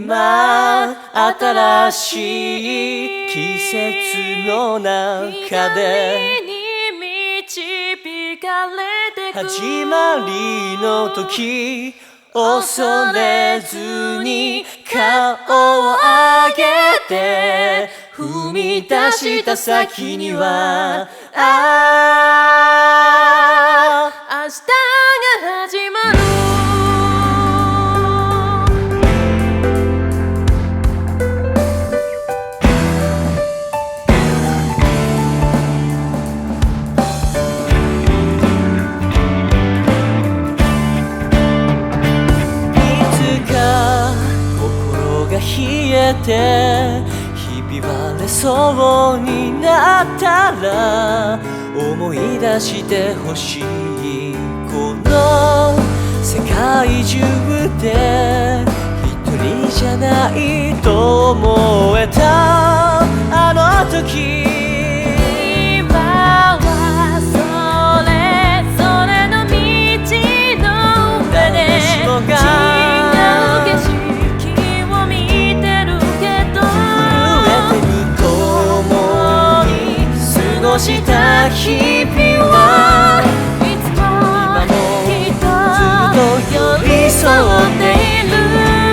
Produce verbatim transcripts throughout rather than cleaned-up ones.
今新しい季節の中で導かれてく始まりの時恐れずに顔を上げて踏み出した先にはあ明日が始まる冷えてひび割れそうになったら思い出してほしいこの世界中で一人じゃないと思えたあの時今はそれぞれの道の上で誰しもが違う景色過ごした日々はいつもきっとずっと寄り添っている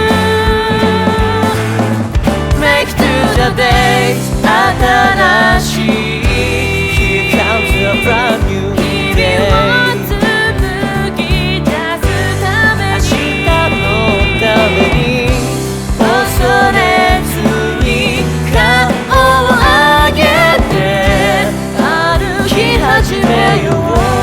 Make to the day 新しい Here comes a brand new day 紡ぎ出すために明日のために恐れずに顔を上げて始めよう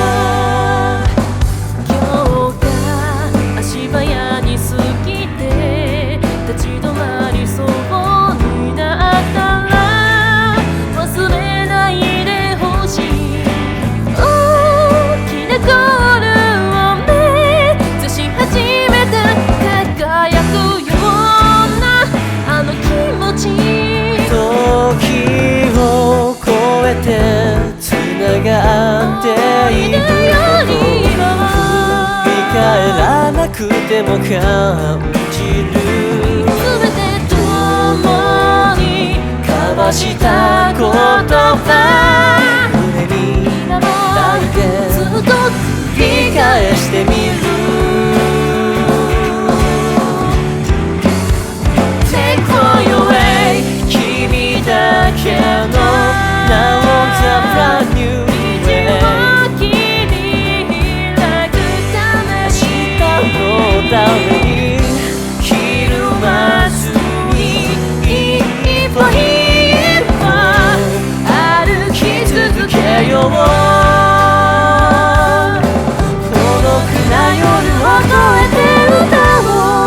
今日が足早に過ぎて立ち止まりそうになったら忘れないでほしい大きなゴールを目指し始めた輝くようなあの気持ち時を超えて繋がっていること振り返らなくても感じる全て共に交わした言葉胸に抱いてずっと繰り返してみる Take for your way 君だけの Now on the brand newためにひるまずに一歩一歩歩き続けよう孤独な夜を越えて歌おう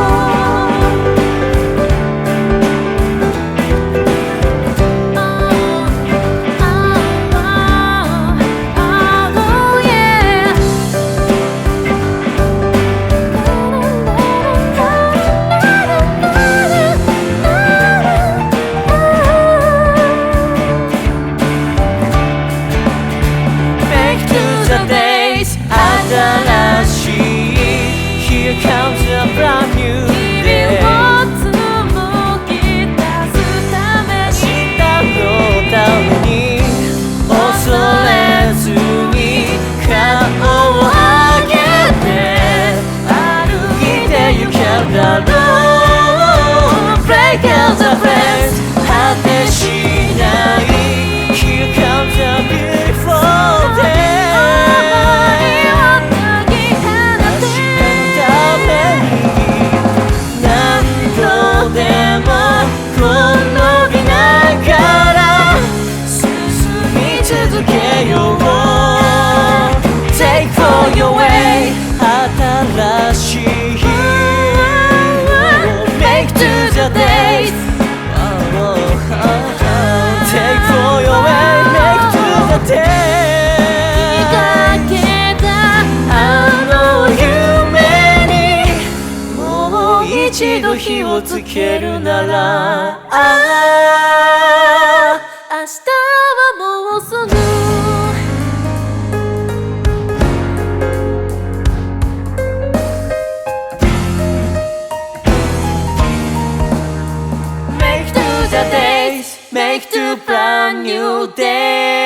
新しい Here comes a brand new day 紡ぎ出すために明日のために恐れずに顔を上げて歩いてゆけるだろう Break out the friends 果てしない Here comes a beautiful day Take for your way 新しい Make to the days Take for your way Make to the days かけたあの夢にもう一度火をつけるなら明日はもうすぐ Make to brand new day